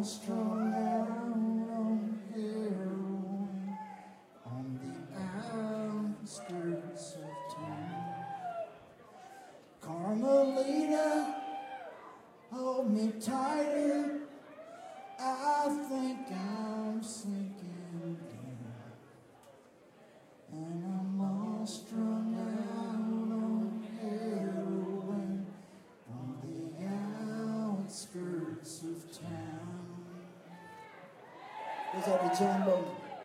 strung out on heroin on the outskirts of town. Carmelita, hold me tighter. I think I'm sinking down, and I'm all strung out on heroin on the outskirts of town. What's up, the trombone?